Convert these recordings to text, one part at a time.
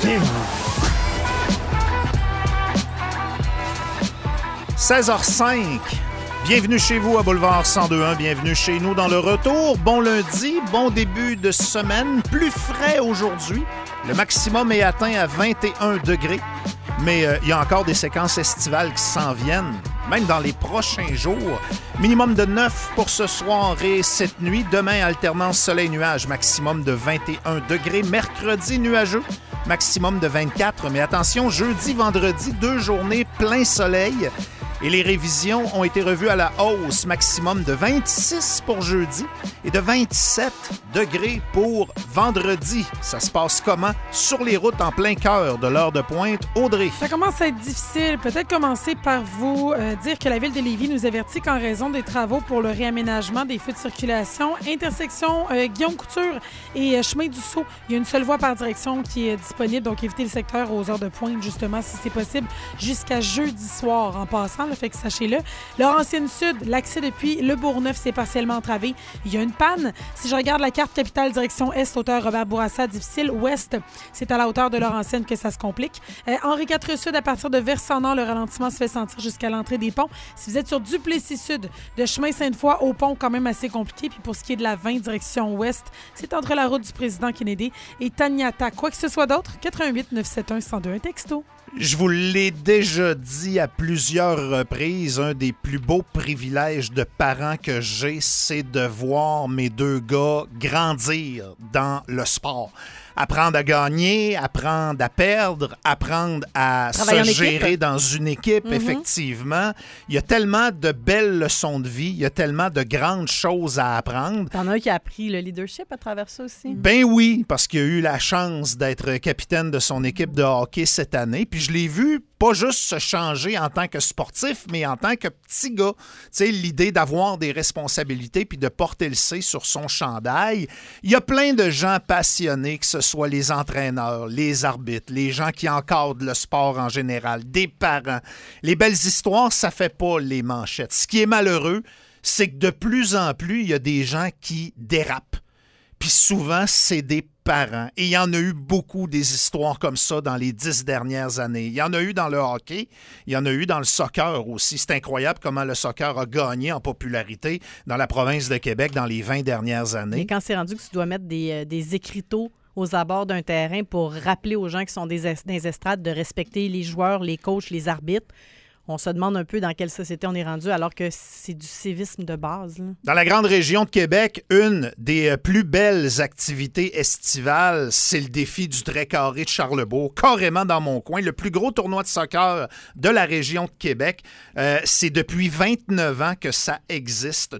16h05. Bienvenue chez vous à Boulevard 102.1. Bienvenue chez nous dans le retour. Bon lundi, bon début de semaine. Plus frais aujourd'hui. Le maximum est atteint à 21 degrés. Mais il y a encore des séquences estivales qui s'en viennent, même dans les prochains jours. Minimum de 9 pour ce soir et cette nuit. Demain, alternance soleil-nuage, maximum de 21 degrés. Mercredi, nuageux, maximum de 24. Mais attention, jeudi, vendredi, 2 journées plein soleil. Et les révisions ont été revues à la hausse, maximum de 26 pour jeudi et de 27 degrés pour vendredi. Ça se passe comment? Sur les routes en plein cœur de l'heure de pointe. Audrey. Ça commence à être difficile. Peut-être commencer par vous dire que la Ville de Lévis nous avertit qu'en raison des travaux pour le réaménagement des feux de circulation, intersection Guillaume Couture et Chemin du Sceau, il y a une seule voie par direction qui est disponible. Donc, évitez le secteur aux heures de pointe, justement, si c'est possible, jusqu'à jeudi soir en passant. Là, fait que sachez-le. Laurentienne Sud, l'accès depuis le Bourgneuf, c'est partiellement entravé. Il y a une panne. Si je regarde la carte capitale direction Est, hauteur Robert Bourassa, difficile. Ouest, c'est à la hauteur de Laurentienne que ça se complique. Henri IV Sud, à partir de Versant-Nord, le ralentissement se fait sentir jusqu'à l'entrée des ponts. Si vous êtes sur Duplessis Sud, de chemin Sainte-Foy au pont, quand même assez compliqué. Puis pour ce qui est de la 20 direction Ouest, c'est entre la route du président Kennedy et Taniata. Quoi que ce soit d'autre, 88 971 1021 texto. Je vous l'ai déjà dit à plusieurs reprises, un des plus beaux privilèges de parents que j'ai, c'est de voir mes deux gars grandir dans le sport. Apprendre à gagner, apprendre à perdre, apprendre à se gérer dans une équipe, effectivement. Il y a tellement de belles leçons de vie, il y a tellement de grandes choses à apprendre. T'en as un qui a appris le leadership à travers ça aussi? Ben oui, parce qu'il a eu la chance d'être capitaine de son équipe de hockey cette année. Puis je l'ai vu pas juste se changer en tant que sportif, mais en tant que petit gars. Tu sais, l'idée d'avoir des responsabilités puis de porter le C sur son chandail. Il y a plein de gens passionnés, que ce soit les entraîneurs, les arbitres, les gens qui encadrent le sport en général, des parents. Les belles histoires, ça fait pas les manchettes. Ce qui est malheureux, c'est que de plus en plus, il y a des gens qui dérapent. Puis souvent, c'est des parents. Et il y en a eu beaucoup des histoires comme ça dans les 10 dernières années. Il y en a eu dans le hockey, il y en a eu dans le soccer aussi. C'est incroyable comment le soccer a gagné en popularité dans la province de Québec dans les 20 dernières années. Mais quand c'est rendu que tu dois mettre des écriteaux aux abords d'un terrain pour rappeler aux gens qui sont dans les estrades de respecter les joueurs, les coachs, les arbitres, on se demande un peu dans quelle société on est rendu alors que c'est du civisme de base. Là. Dans la grande région de Québec, une des plus belles activités estivales, c'est le défi du trait carré de Charlebourg, carrément dans mon coin. Le plus gros tournoi de soccer de la région de Québec. C'est depuis 29 ans que ça existe.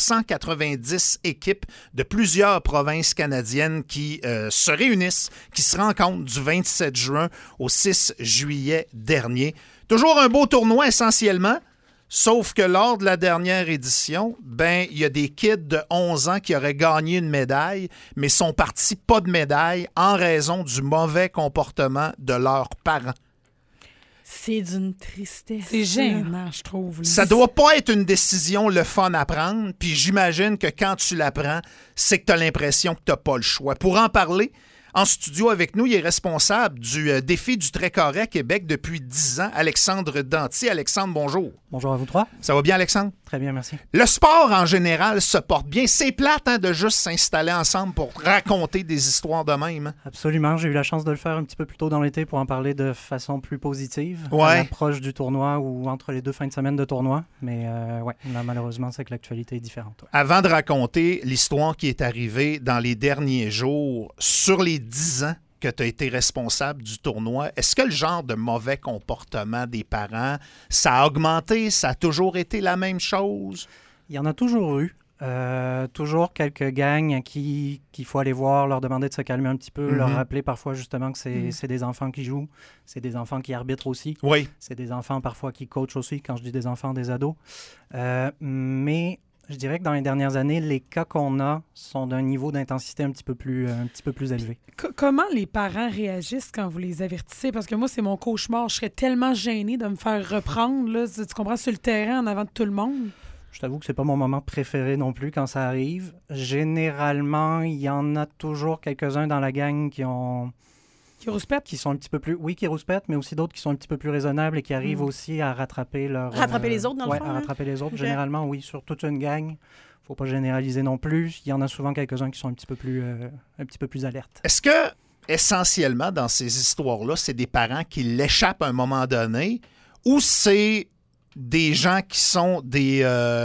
290 équipes de plusieurs provinces canadiennes qui se réunissent, qui se rencontrent du 27 juin au 6 juillet dernier. Toujours un beau tournoi essentiellement, sauf que lors de la dernière édition, il y a des kids de 11 ans qui auraient gagné une médaille, mais sont partis pas de médaille en raison du mauvais comportement de leurs parents. C'est d'une tristesse. C'est gênant, je trouve. Ça doit pas être une décision le fun à prendre, puis j'imagine que quand tu la prends, c'est que tu as l'impression que tu n'as pas le choix. Pour en parler, en studio avec nous, il est responsable du défi du trait carré à Québec depuis 10 ans, Alexandre Danty. Alexandre, bonjour. Bonjour à vous trois. Ça va bien, Alexandre? Très bien, merci. Le sport, en général, se porte bien. C'est plate de juste s'installer ensemble pour raconter des histoires de même. Absolument. J'ai eu la chance de le faire un petit peu plus tôt dans l'été pour en parler de façon plus positive. Ouais. À l'approche du tournoi ou entre les deux fins de semaine de tournoi. Mais là, malheureusement, c'est que l'actualité est différente. Ouais. Avant de raconter l'histoire qui est arrivée dans les derniers jours, sur les 10 ans que tu as été responsable du tournoi, est-ce que le genre de mauvais comportement des parents, ça a augmenté? Ça a toujours été la même chose? Il y en a toujours eu. Toujours quelques gangs qu'il faut aller voir, leur demander de se calmer un petit peu, leur rappeler parfois justement que c'est des enfants qui jouent, c'est des enfants qui arbitrent aussi. Oui. C'est des enfants parfois qui coachent aussi, quand je dis des enfants, des ados. Mais je dirais que dans les dernières années, les cas qu'on a sont d'un niveau d'intensité un petit peu plus élevé. Comment les parents réagissent quand vous les avertissez? Parce que moi, c'est mon cauchemar. Je serais tellement gênée de me faire reprendre, là, tu comprends, sur le terrain en avant de tout le monde. Je t'avoue que c'est pas mon moment préféré non plus quand ça arrive. Généralement, il y en a toujours quelques-uns dans la gang qui ont Qui rouspètent? Qui sont un petit peu plus... Oui, qui rouspètent, mais aussi d'autres qui sont un petit peu plus raisonnables et qui arrivent aussi à rattraper leur... Rattraper les autres, dans le fond? Oui, à rattraper les autres. Okay. Généralement, oui, sur toute une gang. Faut pas généraliser non plus. Il y en a souvent quelques-uns qui sont un petit peu plus alertes. Est-ce que, essentiellement, dans ces histoires-là, c'est des parents qui l'échappent à un moment donné ou c'est des gens qui sont des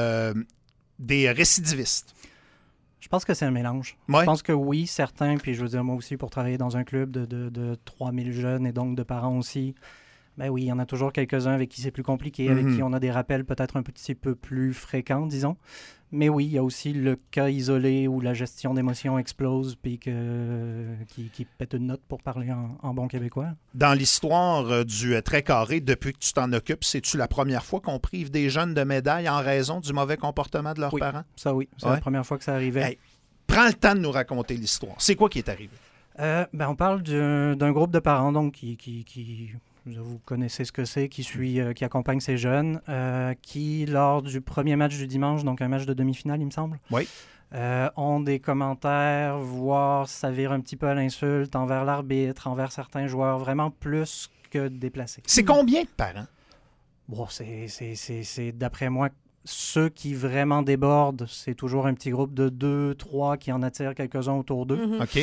récidivistes? Je pense que c'est un mélange. Ouais. Je pense que oui, certains, puis je veux dire, moi aussi, pour travailler dans un club de 3000 jeunes et donc de parents aussi, ben oui, il y en a toujours quelques-uns avec qui c'est plus compliqué, avec qui on a des rappels peut-être un petit peu plus fréquents, disons. Mais oui, il y a aussi le cas isolé où la gestion d'émotions explose puis qui pète une note pour parler en bon québécois. Dans l'histoire du trait carré, depuis que tu t'en occupes, c'est-tu la première fois qu'on prive des jeunes de médailles en raison du mauvais comportement de leurs parents? Ça oui, c'est la première fois que ça arrivait. Hey, prends le temps de nous raconter l'histoire. C'est quoi qui est arrivé? On parle d'un groupe de parents donc qui vous connaissez ce que c'est, qui accompagne ces jeunes, qui, lors du premier match du dimanche, donc un match de demi-finale, il me semble, ont des commentaires, voire s'avirent un petit peu à l'insulte envers l'arbitre, envers certains joueurs, vraiment plus que déplacés. C'est combien de parents? Bon, c'est d'après moi, ceux qui vraiment débordent, c'est toujours un petit groupe de 2, 3 qui en attirent quelques-uns autour d'eux. OK.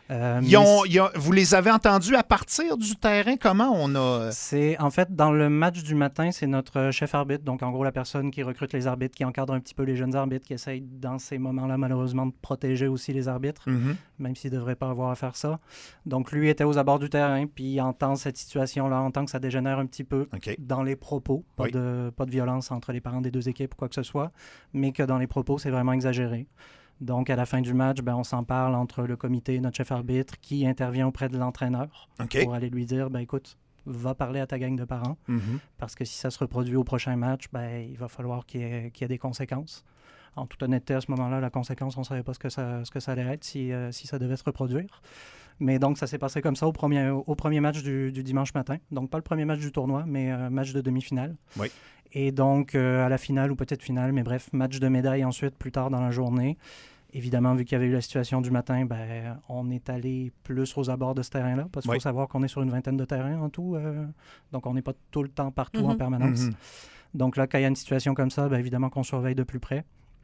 Vous les avez entendus à partir du terrain? Comment on a... C'est, en fait, dans le match du matin, c'est notre chef arbitre, donc en gros la personne qui recrute les arbitres, qui encadre un petit peu les jeunes arbitres, qui essaye dans ces moments-là, malheureusement, de protéger aussi les arbitres, même s'il ne devrait pas avoir à faire ça. Donc lui était aux abords du terrain, puis il entend cette situation-là, entend que ça dégénère un petit peu dans les propos, pas de violence entre les parents des deux équipes ou quoi que ce soit, mais que dans les propos, c'est vraiment exagéré. Donc, à la fin du match, on s'en parle entre le comité et notre chef arbitre qui intervient auprès de l'entraîneur pour aller lui dire, écoute, va parler à ta gang de parents parce que si ça se reproduit au prochain match, il va falloir qu'il y ait des conséquences. En toute honnêteté, à ce moment-là, la conséquence, on ne savait pas ce que ça allait être si ça devait se reproduire. Mais donc, ça s'est passé comme ça au premier match du dimanche matin. Donc, pas le premier match du tournoi, mais match de demi-finale. Oui. Et donc, à la finale ou peut-être finale, mais bref, match de médaille ensuite, plus tard dans la journée. Évidemment, vu qu'il y avait eu la situation du matin, on est allé plus aux abords de ce terrain-là, parce qu'il faut savoir qu'on est sur une vingtaine de terrains en tout. Donc, on n'est pas tout le temps partout en permanence. Donc là, quand il y a une situation comme ça, évidemment qu'on surveille de plus près.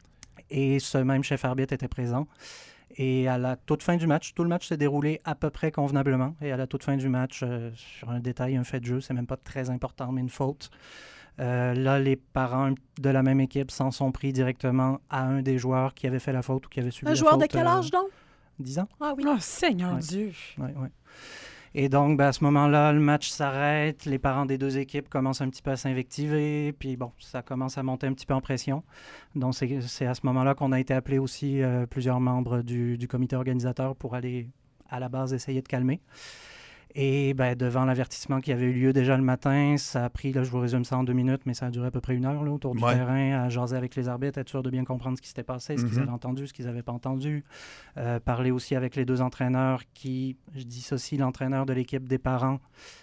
Et ce même chef arbitre était présent. Et à la toute fin du match, tout le match s'est déroulé à peu près convenablement. Et à la toute fin du match, sur un détail, un fait de jeu, c'est même pas très important, mais une faute. Là, les parents de la même équipe s'en sont pris directement à un des joueurs qui avait fait la faute ou qui avait subi la faute. Un joueur de quel âge, donc? 10 ans. Ah oui. Oh, Seigneur Dieu! Oui. Et donc, à ce moment-là, le match s'arrête, les parents des deux équipes commencent un petit peu à s'invectiver, puis ça commence à monter un petit peu en pression. Donc, c'est à ce moment-là qu'on a été appelé aussi plusieurs membres du comité organisateur pour aller à la base essayer de calmer. Et devant l'avertissement qui avait eu lieu déjà le matin, ça a pris, là je vous résume ça en 2 minutes, mais ça a duré à peu près 1 heure là, autour du terrain, à jaser avec les arbitres, être sûr de bien comprendre ce qui s'était passé, ce qu'ils avaient entendu, ce qu'ils n'avaient pas entendu. Parler aussi avec les 2 entraîneurs qui, je dissocie l'entraîneur de l'équipe des parents,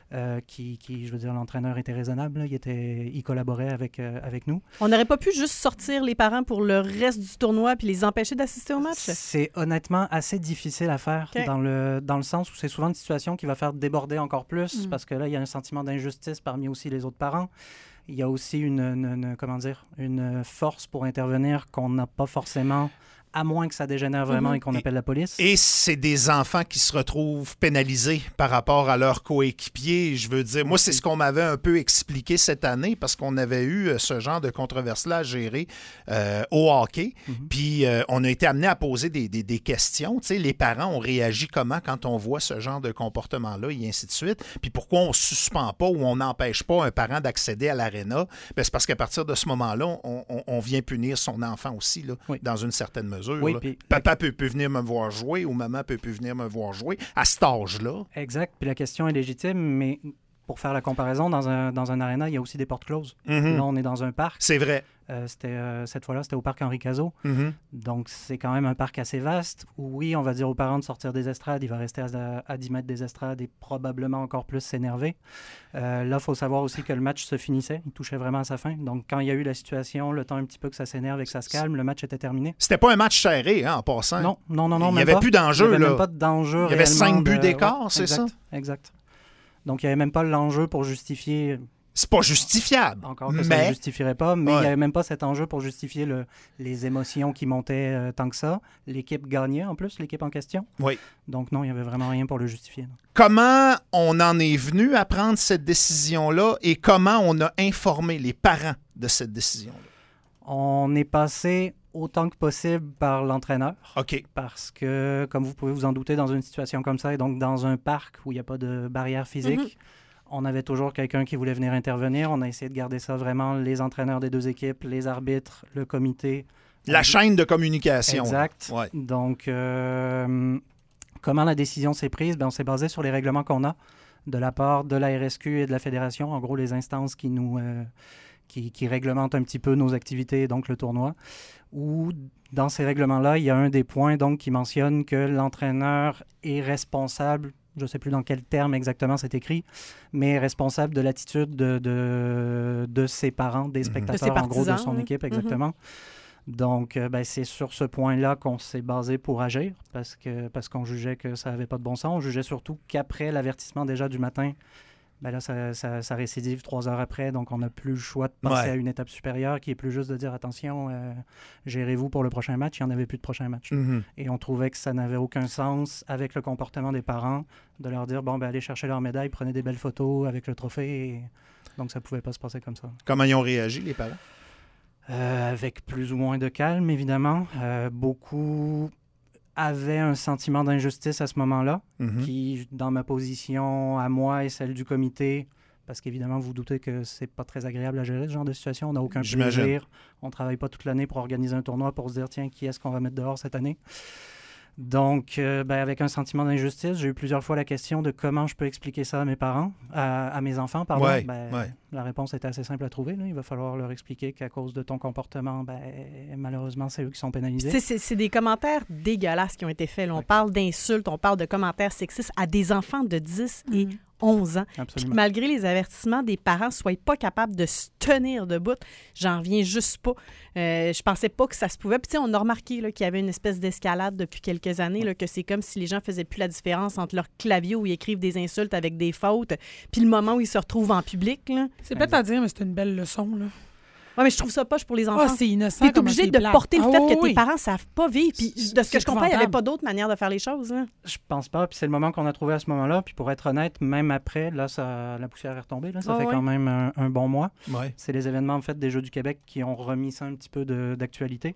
qui je veux dire, l'entraîneur était raisonnable, là, il collaborait avec nous. On n'aurait pas pu juste sortir les parents pour le reste du tournoi puis les empêcher d'assister au match? C'est honnêtement assez difficile à faire dans le sens où c'est souvent une situation qui va faire déborder encore plus parce que là, il y a un sentiment d'injustice parmi aussi les autres parents. Il y a aussi une force pour intervenir qu'on n'a pas forcément, à moins que ça dégénère vraiment et qu'on appelle la police. Et c'est des enfants qui se retrouvent pénalisés par rapport à leurs coéquipiers. Je veux dire, moi, c'est ce qu'on m'avait un peu expliqué cette année parce qu'on avait eu ce genre de controverse-là à gérer au hockey. Puis on a été amené à poser des questions. Tu sais, les parents ont réagi comment quand on voit ce genre de comportement-là et ainsi de suite. Puis pourquoi on ne suspend pas ou on n'empêche pas un parent d'accéder à l'aréna? C'est parce qu'à partir de ce moment-là, on vient punir son enfant aussi, là, dans une certaine mesure. Oui, Papa peut venir me voir jouer ou maman peut venir me voir jouer à cet âge-là. Exact. Puis la question est légitime, mais pour faire la comparaison, dans un aréna, il y a aussi des portes closes. Là, on est dans un parc. C'est vrai. Cette fois-là, c'était au parc Henri Cazot. Mm-hmm. Donc, c'est quand même un parc assez vaste où, oui, on va dire aux parents de sortir des estrades. Il va rester à 10 mètres des estrades et probablement encore plus s'énerver. Là, il faut savoir aussi que le match se finissait. Il touchait vraiment à sa fin. Donc, quand il y a eu la situation, le temps un petit peu que ça s'énerve et que ça se calme, le match était terminé. C'était pas un match serré, en passant. Non. Il n'y avait plus d'enjeu. Il n'y avait même pas d'enjeu. Il y avait 5 buts d'écart, c'est exact, ça? Exact. Donc, il n'y avait même pas l'enjeu pour justifier... C'est pas justifiable. Encore que ça ne justifierait pas, mais il n'y avait même pas cet enjeu pour justifier les émotions qui montaient tant que ça. L'équipe gagnait en plus, l'équipe en question. Oui. Donc non, il n'y avait vraiment rien pour le justifier. Non. Comment on en est venu à prendre cette décision-là et comment on a informé les parents de cette décision-là? On est passé autant que possible par l'entraîneur. OK. Parce que, comme vous pouvez vous en douter, dans une situation comme ça, et donc dans un parc où il n'y a pas de barrière physique, on avait toujours quelqu'un qui voulait venir intervenir. On a essayé de garder ça vraiment, les entraîneurs des deux équipes, les arbitres, le comité. La chaîne de communication. Exact. Ouais. Donc, comment la décision s'est prise? On s'est basé sur les règlements qu'on a de la part de la RSQ et de la Fédération, en gros les instances qui nous... Qui réglementent un petit peu nos activités, donc le tournoi, où dans ces règlements-là, il y a un des points donc, qui mentionne que l'entraîneur est responsable, je ne sais plus dans quel terme exactement c'est écrit, mais responsable de l'attitude de ses parents, des spectateurs, en gros, de son équipe, exactement. Donc, c'est sur ce point-là qu'on s'est basé pour agir, parce qu'on jugeait que ça n'avait pas de bon sens. On jugeait surtout qu'après l'avertissement déjà du matin, là, ça récidive 3 heures après, donc on n'a plus le choix de passer à une étape supérieure qui est plus juste de dire attention, gérez-vous pour le prochain match. Il n'y en avait plus de prochain match. Et on trouvait que ça n'avait aucun sens avec le comportement des parents de leur dire allez chercher leur médaille, prenez des belles photos avec le trophée. Et... Donc ça ne pouvait pas se passer comme ça. Comment ils ont réagi, les parents? Avec plus ou moins de calme, évidemment. Beaucoup avait un sentiment d'injustice à ce moment-là, qui, dans ma position à moi et celle du comité, parce qu'évidemment, vous doutez que c'est pas très agréable à gérer ce genre de situation, on n'a aucun plaisir, on travaille pas toute l'année pour organiser un tournoi pour se dire, tiens, qui est-ce qu'on va mettre dehors cette année? Donc, avec un sentiment d'injustice, j'ai eu plusieurs fois la question de comment je peux expliquer ça à mes parents, à mes enfants, pardon. La réponse était assez simple à trouver. Là. Il va falloir leur expliquer qu'à cause de ton comportement, malheureusement, c'est eux qui sont pénalisés. C'est des commentaires dégueulasses qui ont été faits. Là. On parle d'insultes, on parle de commentaires sexistes à des enfants de 10 et 11 ans. Puis malgré les avertissements des parents, ne soient pas capables de se tenir debout. J'en reviens juste pas. Je pensais pas que ça se pouvait. Puis on a remarqué là, qu'il y avait une espèce d'escalade depuis quelques années, là, que c'est comme si les gens faisaient plus la différence entre leur clavier où ils écrivent des insultes avec des fautes, puis le moment où ils se retrouvent en public. Là. C'est bête à dire, mais c'est une belle leçon, là. Oui, mais je trouve ça poche pour les enfants. C'est innocent. Tu es obligé de porter le fait que tes parents ne savent pas vivre. Puis de ce que je comprends, il n'y avait pas d'autre manière de faire les choses. Hein. Je pense pas. Puis c'est le moment qu'on a trouvé à ce moment-là. Puis pour être honnête, même après, là, la poussière est retombée. Là. Ça fait quand même un bon mois. Ouais. C'est les événements en fait, des Jeux du Québec qui ont remis ça un petit peu d'actualité.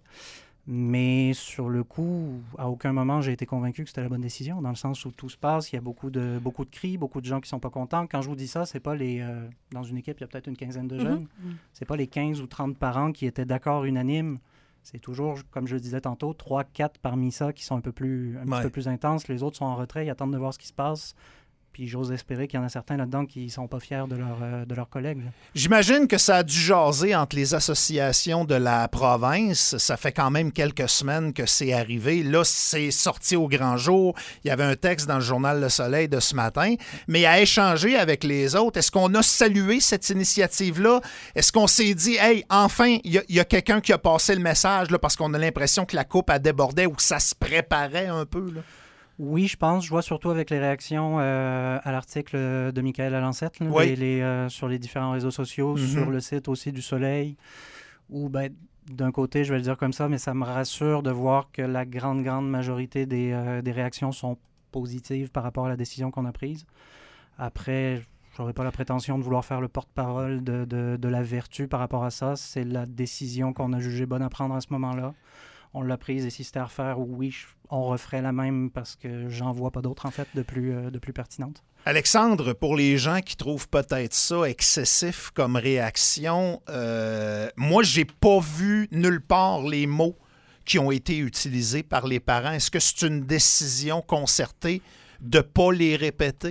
Mais sur le coup, à aucun moment, j'ai été convaincu que c'était la bonne décision, dans le sens où tout se passe, il y a beaucoup de cris, beaucoup de gens qui ne sont pas contents. Quand je vous dis ça, c'est pas les... dans une équipe, il y a peut-être une quinzaine de jeunes. C'est pas les 15 ou 30 parents qui étaient d'accord unanimes. C'est toujours, comme je le disais tantôt, 3-4 parmi ça qui sont un petit peu plus intenses. Les autres sont en retrait, ils attendent de voir ce qui se passe. Puis j'ose espérer qu'il y en a certains là-dedans qui ne sont pas fiers de leurs collègues. Là. J'imagine que ça a dû jaser entre les associations de la province. Ça fait quand même quelques semaines que c'est arrivé. Là, c'est sorti au grand jour. Il y avait un texte dans le journal Le Soleil de ce matin. Mais à échanger avec les autres, est-ce qu'on a salué cette initiative-là? Est-ce qu'on s'est dit, hey, enfin, il y a quelqu'un qui a passé le message là, parce qu'on a l'impression que la coupe a débordé ou que ça se préparait un peu, là? Oui, je pense. Je vois surtout avec les réactions à l'article de Michaël Alancette sur les différents réseaux sociaux, sur le site aussi du Soleil, où, d'un côté, je vais le dire comme ça, mais ça me rassure de voir que la grande majorité des réactions sont positives par rapport à la décision qu'on a prise. Après, je n'aurais pas la prétention de vouloir faire le porte-parole de la vertu par rapport à ça. C'est la décision qu'on a jugée bonne à prendre à ce moment-là. On l'a prise et si c'était à refaire, oui, on referait la même parce que j'en vois pas d'autres, en fait, de plus pertinentes. Alexandre, pour les gens qui trouvent peut-être ça excessif comme réaction, moi, j'ai pas vu nulle part les mots qui ont été utilisés par les parents. Est-ce que c'est une décision concertée de pas les répéter?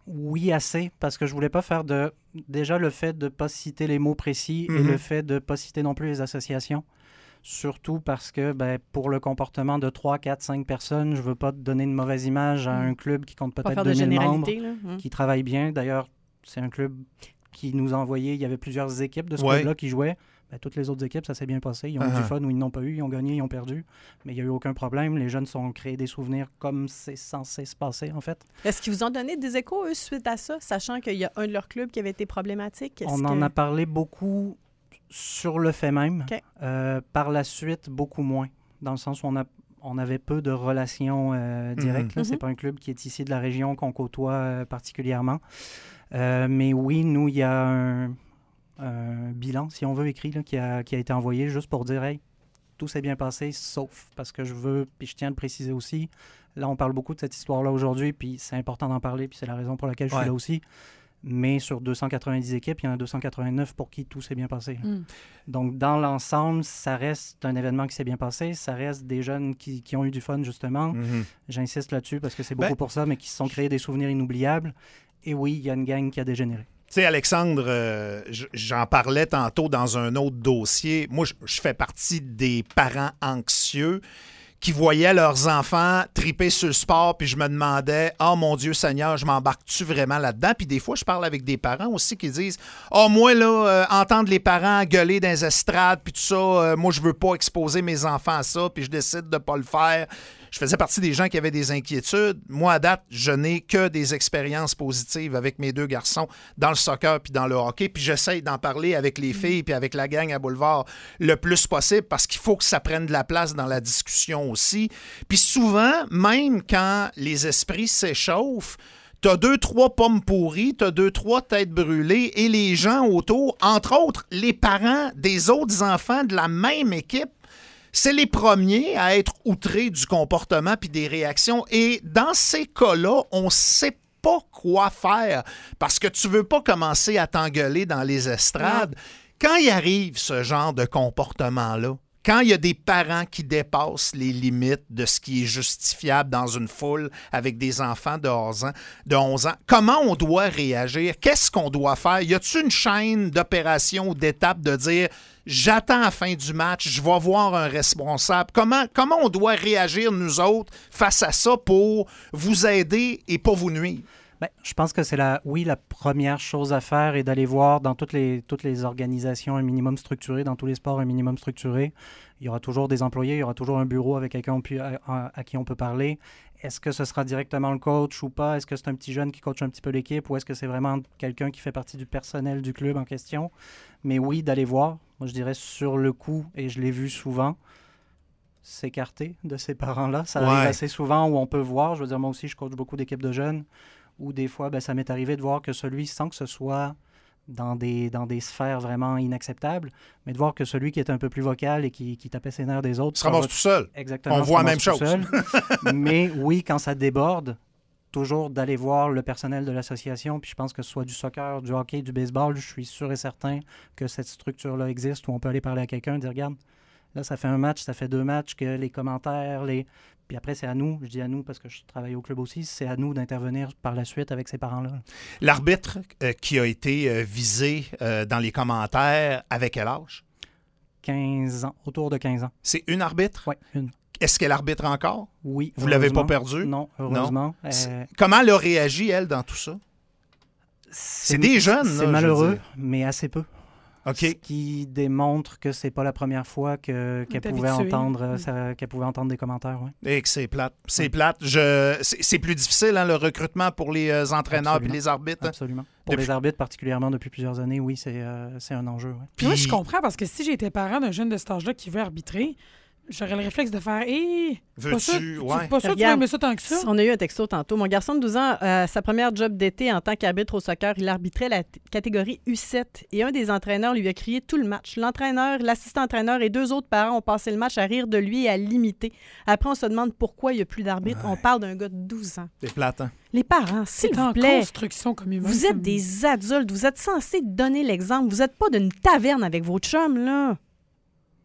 Oui, assez, parce que je voulais pas faire de... Déjà, le fait de ne pas citer les mots précis et le fait de ne pas citer non plus les associations. Surtout parce que pour le comportement de 3, 4, 5 personnes, je veux pas donner une mauvaise image à un club qui compte peut-être 2000 membres, qui travaille bien. D'ailleurs, c'est un club qui nous a envoyé... Il y avait plusieurs équipes de ce club-là qui jouaient. Toutes les autres équipes, ça s'est bien passé. Ils ont eu du fun ou ils n'ont pas eu. Ils ont gagné, ils ont perdu. Mais il n'y a eu aucun problème. Les jeunes se sont créés des souvenirs comme c'est censé se passer, en fait. Est-ce qu'ils vous ont donné des échos, eux, suite à ça, sachant qu'il y a un de leurs clubs qui avait été problématique? On en a parlé beaucoup sur le fait même. Okay. Par la suite, beaucoup moins. Dans le sens où on avait peu de relations directes. Ce n'est pas un club qui est ici de la région qu'on côtoie particulièrement. Mais oui, nous, il y a un bilan, si on veut, écrit, là, qui a été envoyé juste pour dire « Hey, tout s'est bien passé, sauf... » Parce que je veux, puis je tiens à le préciser aussi, là, on parle beaucoup de cette histoire-là aujourd'hui, puis c'est important d'en parler, puis c'est la raison pour laquelle je suis là aussi. Mais sur 290 équipes, il y en a 289 pour qui tout s'est bien passé. Donc, dans l'ensemble, ça reste un événement qui s'est bien passé. Ça reste des jeunes qui ont eu du fun, justement. J'insiste là-dessus parce que c'est beaucoup pour ça, mais qui se sont créés des souvenirs inoubliables. Et oui, il y a une gang qui a dégénéré. Tu sais, Alexandre, j'en parlais tantôt dans un autre dossier. Moi, je fais partie des parents anxieux qui voyaient leurs enfants triper sur le sport, puis je me demandais « Oh mon Dieu Seigneur, je m'embarque-tu vraiment là-dedans? » Puis des fois, je parle avec des parents aussi qui disent « Oh, moi, là, entendre les parents gueuler dans les estrades, puis tout ça, moi, je veux pas exposer mes enfants à ça, puis je décide de pas le faire. » Je faisais partie des gens qui avaient des inquiétudes. Moi, à date, je n'ai que des expériences positives avec mes deux garçons dans le soccer puis dans le hockey. Puis j'essaye d'en parler avec les filles puis avec la gang à Boulevard le plus possible parce qu'il faut que ça prenne de la place dans la discussion aussi. Puis souvent, même quand les esprits s'échauffent, t'as 2-3 pommes pourries, t'as 2-3 têtes brûlées et les gens autour, entre autres les parents des autres enfants de la même équipe, c'est les premiers à être outrés du comportement puis des réactions. Et dans ces cas-là, on ne sait pas quoi faire parce que tu ne veux pas commencer à t'engueuler dans les estrades. Quand il arrive ce genre de comportement-là, quand il y a des parents qui dépassent les limites de ce qui est justifiable dans une foule avec des enfants de 11 ans, comment on doit réagir? Qu'est-ce qu'on doit faire? Y a-t-il une chaîne d'opérations ou d'étapes de dire « J'attends la fin du match, je vais voir un responsable. » Comment on doit réagir, nous autres, face à ça pour vous aider et pas vous nuire? Je pense que c'est la première chose à faire est d'aller voir dans toutes les organisations un minimum structuré, dans tous les sports un minimum structuré. Il y aura toujours des employés, il y aura toujours un bureau avec quelqu'un à qui on peut parler. Est-ce que ce sera directement le coach ou pas? Est-ce que c'est un petit jeune qui coach un petit peu l'équipe ou est-ce que c'est vraiment quelqu'un qui fait partie du personnel du club en question? Mais oui, d'aller voir. Moi, je dirais sur le coup, et je l'ai vu souvent, s'écarter de ces parents-là. Ça arrive assez souvent où on peut voir. Je veux dire, moi aussi, je coach beaucoup d'équipes de jeunes. Ou des fois, ça m'est arrivé de voir que celui, sans que ce soit dans des sphères vraiment inacceptables, mais de voir que celui qui est un peu plus vocal et qui tapait ses nerfs des autres... Se ramasse tout seul. Exactement. On voit la même chose. Mais oui, quand ça déborde, toujours d'aller voir le personnel de l'association, puis je pense que ce soit du soccer, du hockey, du baseball, je suis sûr et certain que cette structure-là existe où on peut aller parler à quelqu'un et dire « Regarde, là, ça fait un match, ça fait 2 matchs que les commentaires, Puis après, c'est à nous, je dis à nous parce que je travaille au club aussi, c'est à nous d'intervenir par la suite avec ces parents-là. L'arbitre qui a été visé dans les commentaires, avec quel âge? 15 ans, autour de 15 ans. C'est une arbitre? Oui, une. Est-ce qu'elle arbitre encore? Oui. Vous ne l'avez pas perdue? Non, heureusement. Non. Comment elle a réagi, elle, dans tout ça? C'est des jeunes, c'est là, malheureux, mais assez peu. Okay. Ce qui démontre que c'est pas la première fois qu'elle pouvait entendre des commentaires. Ouais. Et que c'est plate. C'est plate. C'est plus difficile, hein, le recrutement pour les entraîneurs et les arbitres. Absolument. Pour les arbitres, particulièrement depuis plusieurs années, oui, c'est un enjeu. Ouais. Puis moi, je comprends parce que si j'étais parent d'un jeune de cet âge-là qui veut arbitrer, j'aurais le réflexe de faire pas sûr que tu vas aimer ça tant que ça. On a eu un texto tantôt. Mon garçon de 12 ans, sa première job d'été en tant qu'arbitre au soccer, il arbitrait la catégorie U7 et un des entraîneurs lui a crié tout le match. L'entraîneur, l'assistant-entraîneur et 2 autres parents ont passé le match à rire de lui et à l'imiter. Après, on se demande pourquoi il n'y a plus d'arbitre. On parle d'un gars de 12 ans. C'est plate, hein? Les parents, s'il vous plaît, construction comme humain, vous êtes des adultes, vous êtes censés donner l'exemple. Vous n'êtes pas d'une taverne avec vos chums, là.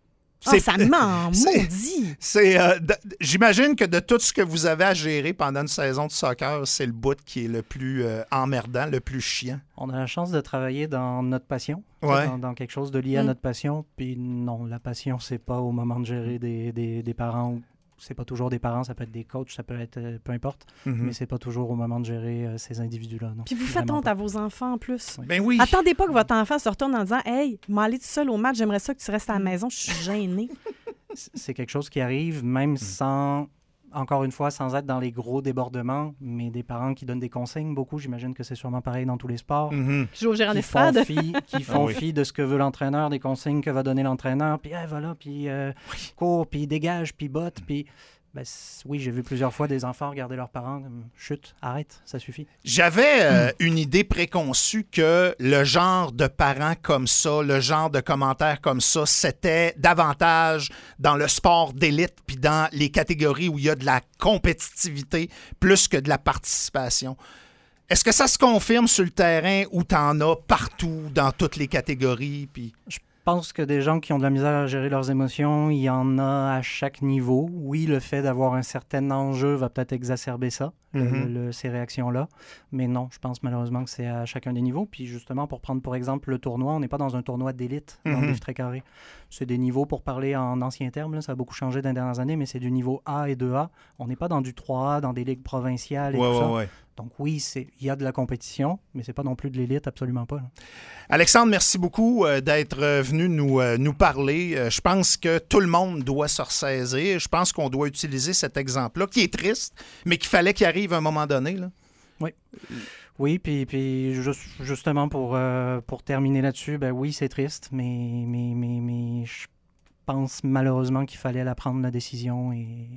Ça m'en maudit! J'imagine que de tout ce que vous avez à gérer pendant une saison de soccer, c'est le bout qui est le plus emmerdant, le plus chiant. On a la chance de travailler dans notre passion, dans quelque chose de lié à notre passion. Puis non, la passion, c'est pas au moment de gérer des parents. C'est pas toujours des parents, ça peut être des coachs, ça peut être peu importe, mais c'est pas toujours au moment de gérer ces individus-là. Non. Puis vous faites honte à vos enfants en plus. Ben oui. Attendez pas que votre enfant se retourne en disant « Hey, m'aller tout seul au match, j'aimerais ça que tu restes à la maison, je suis gênée. » C'est quelque chose qui arrive même sans... Encore une fois, sans être dans les gros débordements, mais des parents qui donnent des consignes beaucoup. J'imagine que c'est sûrement pareil dans tous les sports. Qui jouent au gérant d'estrade. Qui font fi de ce que veut l'entraîneur, des consignes que va donner l'entraîneur. Puis voilà, puis cours, puis dégage, puis botte, puis... oui, j'ai vu plusieurs fois des enfants regarder leurs parents comme « Chut, arrête, ça suffit ». J'avais une idée préconçue que le genre de parents comme ça, le genre de commentaires comme ça, c'était davantage dans le sport d'élite puis dans les catégories où il y a de la compétitivité plus que de la participation. Est-ce que ça se confirme sur le terrain où tu en as partout, dans toutes les catégories? Puis... Je pense que des gens qui ont de la misère à gérer leurs émotions, il y en a à chaque niveau. Oui, le fait d'avoir un certain enjeu va peut-être exacerber ça, ces réactions-là. Mais non, je pense malheureusement que c'est à chacun des niveaux. Puis justement, pour prendre pour exemple le tournoi, on n'est pas dans un tournoi d'élite dans le livre très carré. C'est des niveaux, pour parler en anciens termes, là, ça a beaucoup changé dans les dernières années, mais c'est du niveau A et 2A. On n'est pas dans du 3A, dans des ligues provinciales et tout ça. Ouais. Donc oui, il y a de la compétition, mais c'est pas non plus de l'élite, absolument pas. Là. Alexandre, merci beaucoup d'être venu nous parler. Je pense que tout le monde doit se ressaisir. Je pense qu'on doit utiliser cet exemple-là, qui est triste, mais qu'il fallait qu'il arrive à un moment donné. Là. Oui, puis justement pour terminer là-dessus, oui, c'est triste, mais je pense malheureusement qu'il fallait la prendre la décision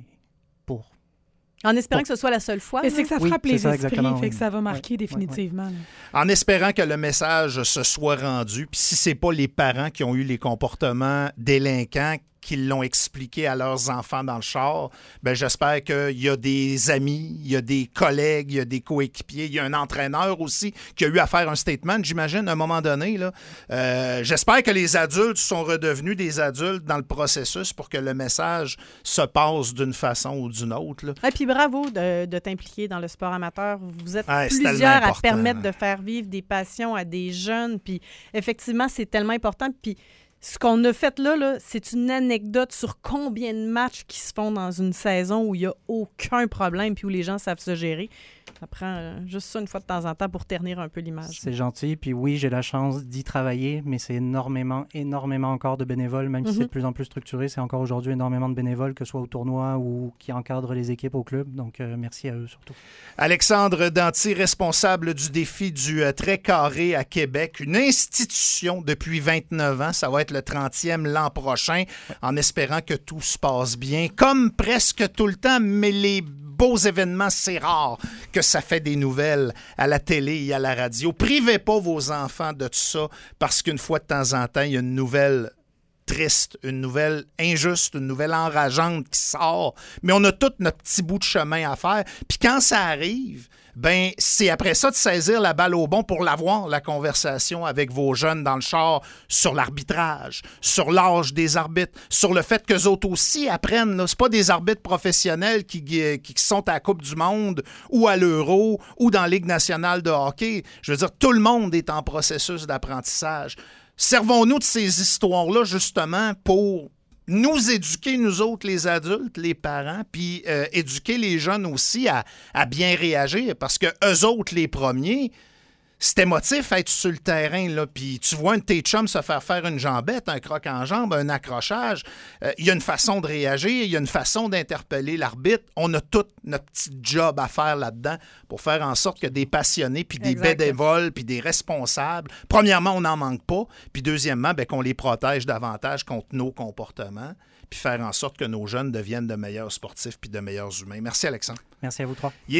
pour... En espérant que ce soit la seule fois. Mais c'est que ça frappe les esprits, fait que ça va marquer définitivement. Oui. En espérant que le message se soit rendu, puis si c'est pas les parents qui ont eu les comportements délinquants qui l'ont expliqué à leurs enfants dans le char, j'espère qu'il y a des amis, il y a des collègues, il y a des coéquipiers, il y a un entraîneur aussi qui a eu à faire un statement, j'imagine, à un moment donné. Là. J'espère que les adultes sont redevenus des adultes dans le processus pour que le message se passe d'une façon ou d'une autre. Et puis bravo de t'impliquer dans le sport amateur. Vous êtes plusieurs à permettre de faire vivre des passions à des jeunes. Puis effectivement, c'est tellement important. Puis ce qu'on a fait là, c'est une anecdote sur combien de matchs qui se font dans une saison où il n'y a aucun problème puis où les gens savent se gérer. Ça prend juste ça une fois de temps en temps pour ternir un peu l'image. C'est gentil. Puis oui, j'ai la chance d'y travailler, mais c'est énormément encore de bénévoles, même si c'est de plus en plus structuré. C'est encore aujourd'hui énormément de bénévoles, que ce soit au tournoi ou qui encadrent les équipes au club. Donc, merci à eux surtout. Alexandre Danty, responsable du défi du Très Carré à Québec, une institution depuis 29 ans. Ça va être le 30e l'an prochain, en espérant que tout se passe bien, comme presque tout le temps, mais les beaux événements, c'est rare que ça fait des nouvelles à la télé et à la radio. Privez pas vos enfants de tout ça, parce qu'une fois de temps en temps, il y a une nouvelle triste, une nouvelle injuste, une nouvelle enrageante qui sort. Mais on a tout notre petit bout de chemin à faire. Puis quand ça arrive, c'est après ça de saisir la balle au bon pour l'avoir, la conversation avec vos jeunes dans le char sur l'arbitrage, sur l'âge des arbitres, sur le fait qu'eux autres aussi apprennent. Là. C'est pas des arbitres professionnels qui sont à la Coupe du Monde ou à l'Euro ou dans la Ligue nationale de hockey. Je veux dire, tout le monde est en processus d'apprentissage. Servons-nous de ces histoires-là, justement, pour nous éduquer, nous autres, les adultes, les parents, puis éduquer les jeunes aussi à bien réagir, parce que eux autres, les premiers, c'est émotif être sur le terrain, là, puis tu vois un de tes chums se faire une jambette, un croc en jambe, un accrochage, il y a une façon de réagir, il y a une façon d'interpeller l'arbitre. On a tout notre petit job à faire là-dedans pour faire en sorte que des passionnés, puis des bénévoles, puis des responsables, premièrement, on n'en manque pas, puis deuxièmement, qu'on les protège davantage contre nos comportements, puis faire en sorte que nos jeunes deviennent de meilleurs sportifs puis de meilleurs humains. Merci, Alexandre. Merci à vous trois. Il est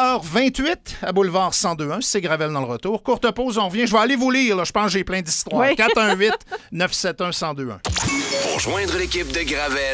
16h28 à Boulevard 102.1. C'est Gravel dans le retour. Courte pause, on revient. Je vais aller vous lire. Là. Je pense que j'ai plein d'histoires. Oui. 418-971-1021. Pour joindre l'équipe de Gravel,